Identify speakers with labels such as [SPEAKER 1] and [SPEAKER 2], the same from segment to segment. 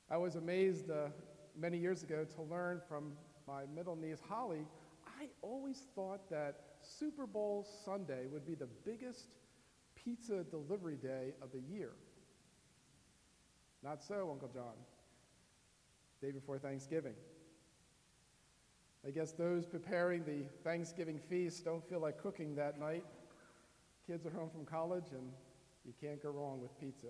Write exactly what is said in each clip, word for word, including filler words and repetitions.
[SPEAKER 1] I was amazed uh, many years ago to learn from my middle niece, Holly. I always thought that Super Bowl Sunday would be the biggest pizza delivery day of the year. Not so, Uncle John. Day before Thanksgiving. I guess those preparing the Thanksgiving feast don't feel like cooking that night. Kids are home from college, and you can't go wrong with pizza.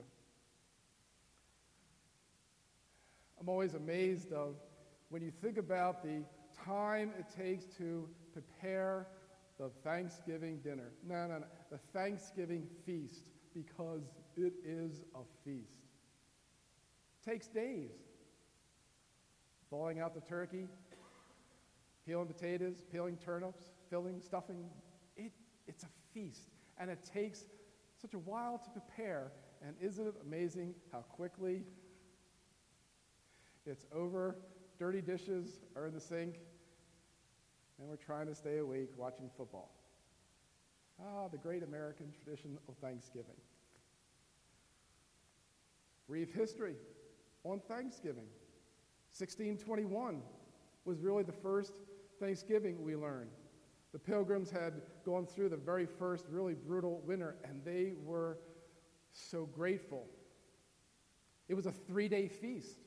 [SPEAKER 1] I'm always amazed of when you think about the time it takes to prepare the Thanksgiving dinner. No, no, no, the Thanksgiving feast, because it is a feast. It takes days. Thawing out the turkey, peeling potatoes, peeling turnips, filling, stuffing. It, it's a feast, and it takes such a while to prepare. And isn't it amazing how quickly it's over? Dirty dishes are in the sink, and we're trying to stay awake watching football. Ah, the great American tradition of Thanksgiving. Brief history on Thanksgiving. sixteen twenty-one was really the first Thanksgiving we learned. The Pilgrims had gone through the very first really brutal winter, and they were so grateful. It was a three-day feast.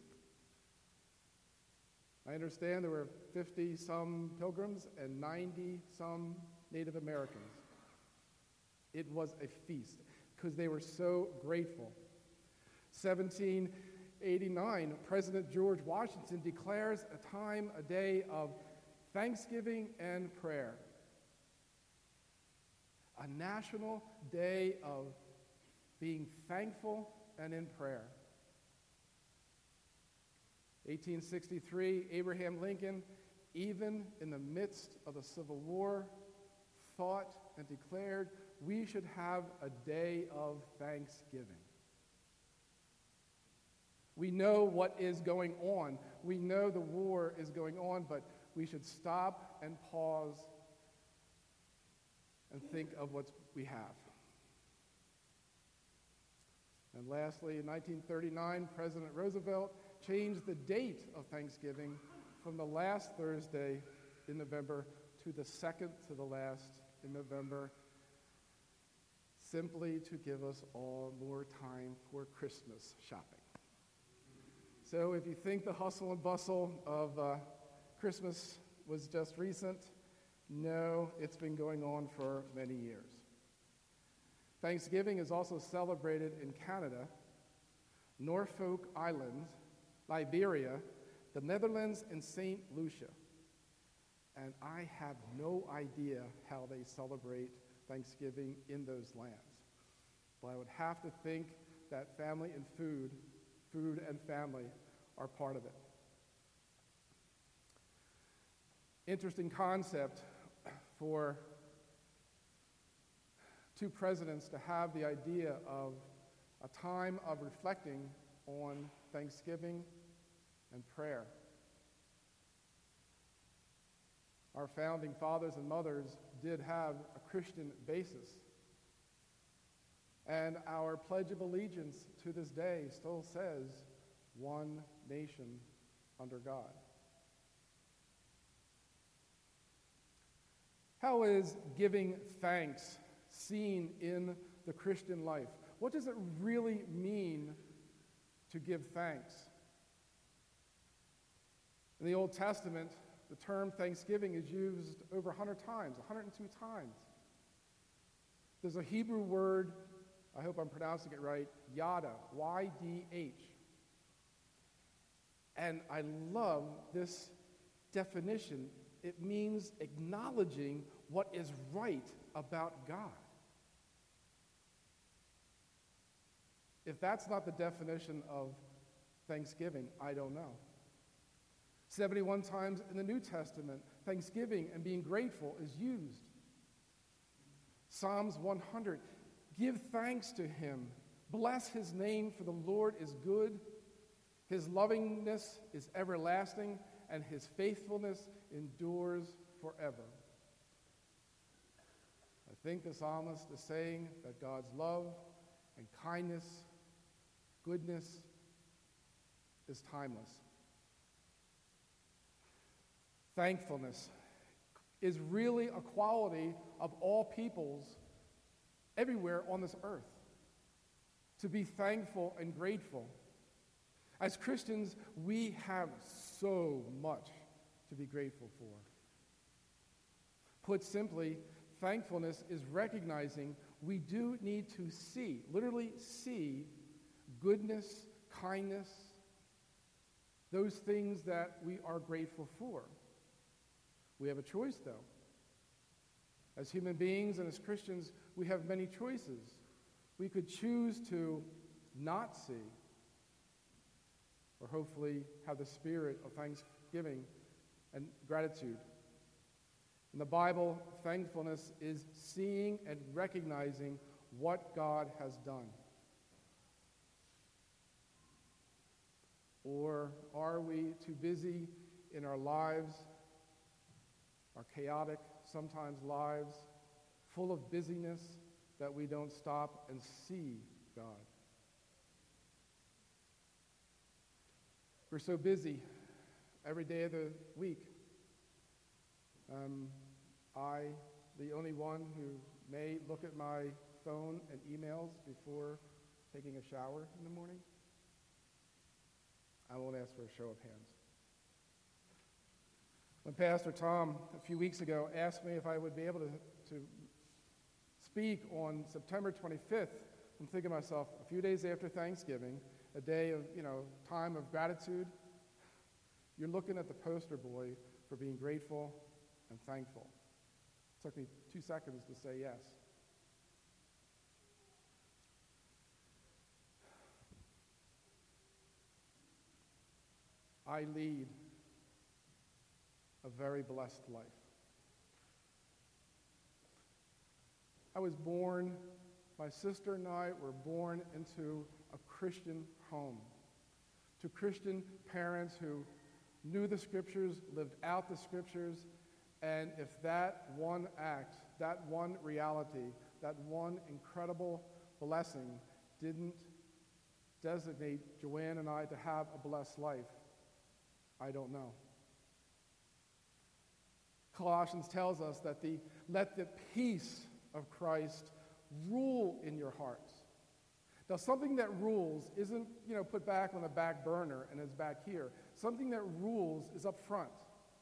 [SPEAKER 1] I understand there were fifty-some Pilgrims and ninety-some Native Americans. It was a feast because they were so grateful. seventeen eighty-nine, President George Washington declares a time, a day of thanksgiving and prayer. A national day of being thankful and in prayer. eighteen sixty-three, Abraham Lincoln, even in the midst of the Civil War, thought and declared we should have a day of thanksgiving. We know what is going on. We know the war is going on, but we should stop and pause and think of what we have. And lastly, in nineteen thirty-nine, President Roosevelt changed the date of Thanksgiving from the last Thursday in November to the second to the last in November, simply to give us all more time for Christmas shopping. So if you think the hustle and bustle of uh, Christmas was just recent, no, it's been going on for many years. Thanksgiving is also celebrated in Canada, Norfolk Islands, Liberia, the Netherlands, and Saint Lucia. And I have no idea how they celebrate Thanksgiving in those lands. But I would have to think that family and food, food and family are part of it. Interesting concept for two presidents to have the idea of a time of reflecting on Thanksgiving and prayer. Our founding fathers and mothers did have a Christian basis. And our Pledge of Allegiance to this day still says, one nation under God. How is giving thanks seen in the Christian life? What does it really mean to give thanks? In the Old Testament, the term thanksgiving is used over one hundred times, one hundred two times. There's a Hebrew word, I hope I'm pronouncing it right, yada, Y D H. And I love this definition. It means acknowledging what is right about God. If that's not the definition of thanksgiving, I don't know. seventy-one times in the New Testament, thanksgiving and being grateful is used. Psalms one hundred, give thanks to him. Bless his name, for the Lord is good. His lovingness is everlasting, and his faithfulness endures forever. I think the psalmist is saying that God's love and kindness, goodness, is timeless. Thankfulness is really a quality of all peoples everywhere on this earth. To be thankful and grateful. As Christians, we have so much to be grateful for. Put simply, thankfulness is recognizing we do need to see, literally see, goodness, kindness, those things that we are grateful for. We have a choice, though. As human beings and as Christians, we have many choices. We could choose to not see, or hopefully have the spirit of thanksgiving and gratitude. In the Bible, thankfulness is seeing and recognizing what God has done. Or are we too busy in our lives, our chaotic, sometimes lives, full of busyness, that we don't stop and see God? We're so busy every day of the week. Um, I, the only one who may look at my phone and emails before taking a shower in the morning. I won't ask for a show of hands. When Pastor Tom, a few weeks ago, asked me if I would be able to, to speak on September twenty-fifth, I'm thinking to myself, a few days after Thanksgiving, a day of, you know, time of gratitude, you're looking at the poster boy for being grateful and thankful. It took me two seconds to say yes. I lead a very blessed life. I was born, my sister and I were born into a Christian home, to Christian parents who knew the scriptures, lived out the scriptures, and if that one act, that one reality, that one incredible blessing didn't designate Joanne and I to have a blessed life, I don't know. Colossians tells us that the let the peace of Christ rule in your hearts. Now, something that rules isn't, you know, put back on the back burner and is back here. Something that rules is up front.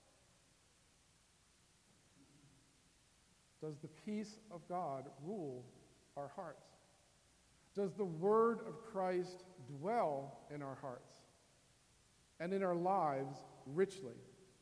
[SPEAKER 1] Does the peace of God rule our hearts? Does the word of Christ dwell in our hearts and in our lives richly?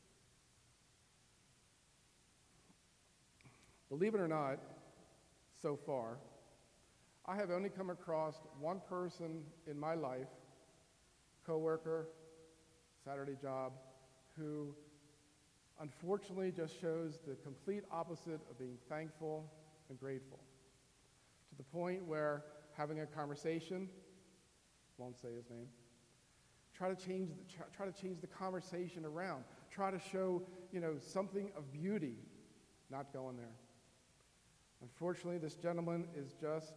[SPEAKER 1] Believe it or not, so far, I have only come across one person in my life, coworker, Saturday job, who unfortunately just shows the complete opposite of being thankful and grateful. To the point where having a conversation, won't say his name, try to change the, try, try to change the conversation around. Try to show, you know, something of beauty, not going there. Unfortunately, this gentleman is just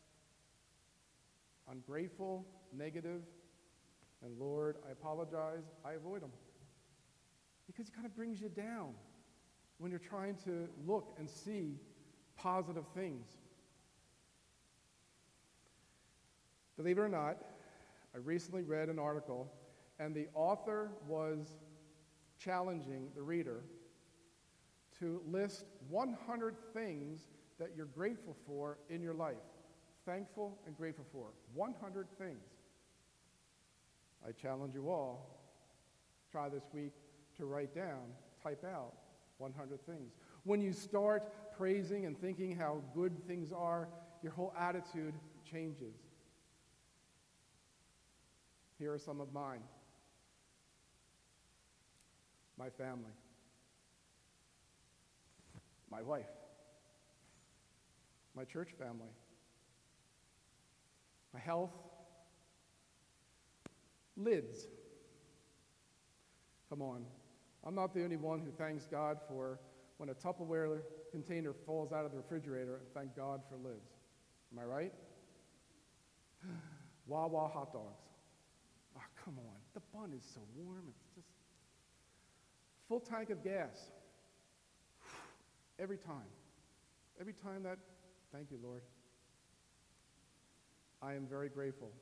[SPEAKER 1] ungrateful, negative, and Lord, I apologize, I avoid him. Because he kind of brings you down when you're trying to look and see positive things. Believe it or not, I recently read an article, and the author was challenging the reader to list one hundred things that you're grateful for in your life. Thankful and grateful for. one hundred things. I challenge you all, try this week to write down, type out one hundred things. When you start praising and thinking how good things are, your whole attitude changes. Here are some of mine. My family. My wife. My church family. My health. Lids. Come on. I'm not the only one who thanks God for when a Tupperware container falls out of the refrigerator, and thank God for lids. Am I right? Wawa hot dogs. Oh, come on. The bun is so warm. It's just full tank of gas. Every time. Every time that, thank you, Lord. I am very grateful.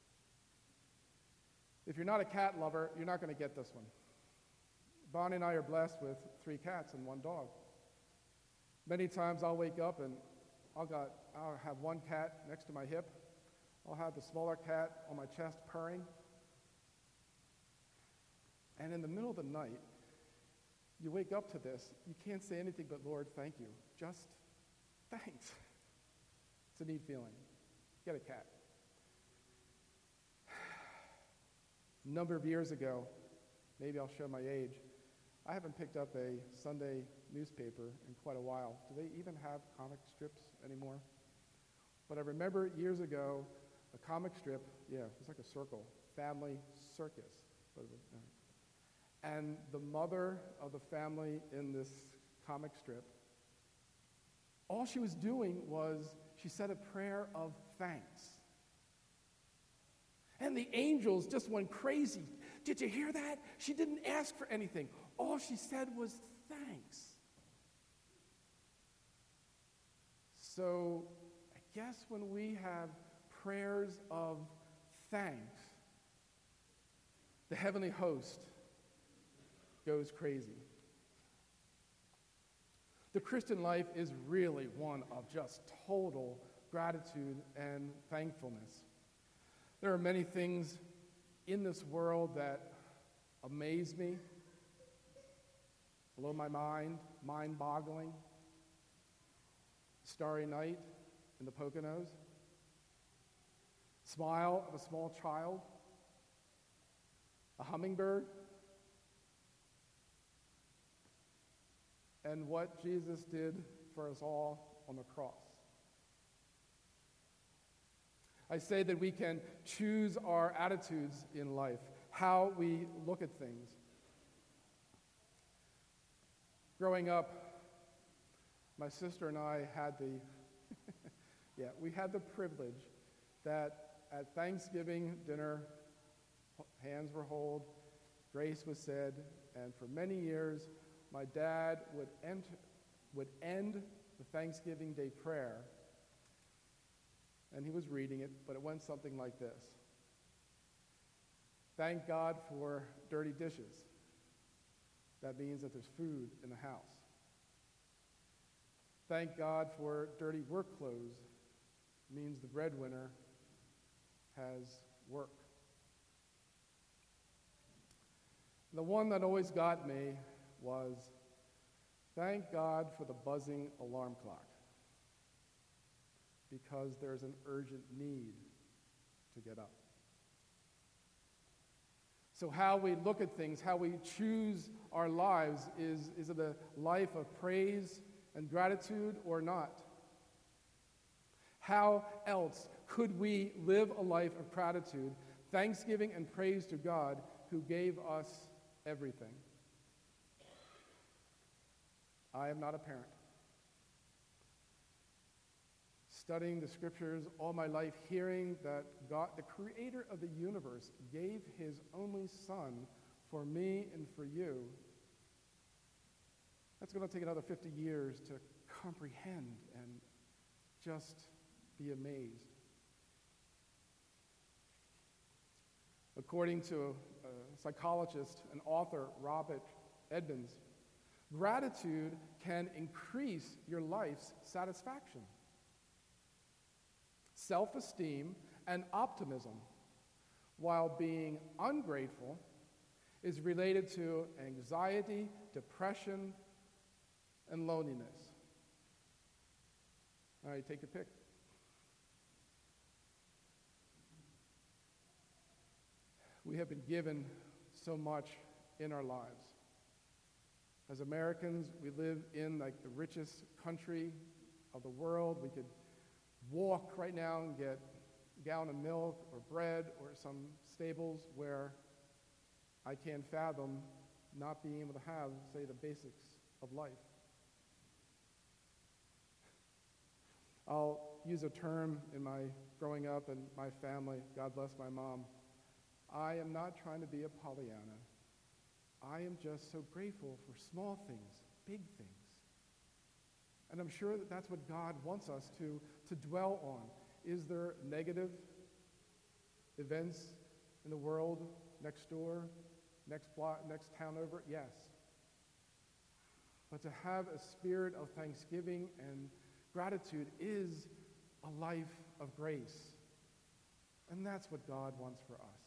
[SPEAKER 1] If you're not a cat lover, you're not going to get this one. Bonnie and I are blessed with three cats and one dog. Many times I'll wake up and I'll, got, I'll have one cat next to my hip. I'll have the smaller cat on my chest purring. And in the middle of the night, you wake up to this. You can't say anything but, Lord, thank you. Just thanks. It's a neat feeling. Get a cat. A number of years ago, maybe I'll show my age, I haven't picked up a Sunday newspaper in quite a while. Do they even have comic strips anymore? But I remember years ago, a comic strip, yeah, it was like a circle, Family Circus. And the mother of the family in this comic strip, all she was doing was she said a prayer of thanks. And the angels just went crazy. Did you hear that? She didn't ask for anything. All she said was thanks. So I guess when we have prayers of thanks, the heavenly host goes crazy. The Christian life is really one of just total gratitude and thankfulness. There are many things in this world that amaze me, blow my mind, mind-boggling. Starry night in the Poconos, smile of a small child, a hummingbird, and what Jesus did for us all on the cross. I say that we can choose our attitudes in life, how we look at things. Growing up, my sister and I had the, yeah, we had the privilege that at Thanksgiving dinner, hands were held, grace was said, and for many years, my dad would end, would end the Thanksgiving Day prayer, and he was reading it, but it went something like this. Thank God for dirty dishes. That means that there's food in the house. Thank God for dirty work clothes. It means the breadwinner has work. The one that always got me was, thank God for the buzzing alarm clock, because there's an urgent need to get up. So how we look at things, how we choose our lives, is, is it a life of praise and gratitude or not? How else could we live a life of gratitude, thanksgiving and praise to God who gave us everything? I am not a parent. Studying the scriptures all my life, hearing that God, the creator of the universe, gave his only son for me and for you, that's going to take another fifty years to comprehend and just be amazed. According to a psychologist and author, Robert Edmonds, gratitude can increase your life's satisfaction, self-esteem, and optimism, while being ungrateful is related to anxiety, depression, and loneliness. All right, take your pick. We have been given so much in our lives. As Americans, we live in like the richest country of the world. We could walk right now and get a gallon of milk or bread or some staples where I can't fathom not being able to have, say, the basics of life. I'll use a term in my growing up and my family, God bless my mom, I am not trying to be a Pollyanna. I am just so grateful for small things, big things. And I'm sure that that's what God wants us to, to dwell on. Is there negative events in the world next door, next block, next town over? Yes. But to have a spirit of thanksgiving and gratitude is a life of grace. And that's what God wants for us.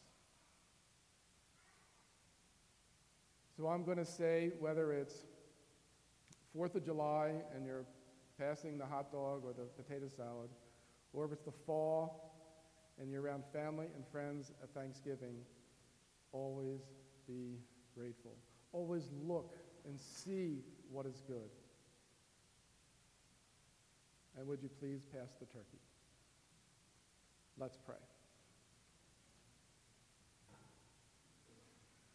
[SPEAKER 1] So I'm going to say, whether it's fourth of July and you're passing the hot dog or the potato salad, or if it's the fall and you're around family and friends at Thanksgiving, always be grateful. Always look and see what is good. And would you please pass the turkey? Let's pray.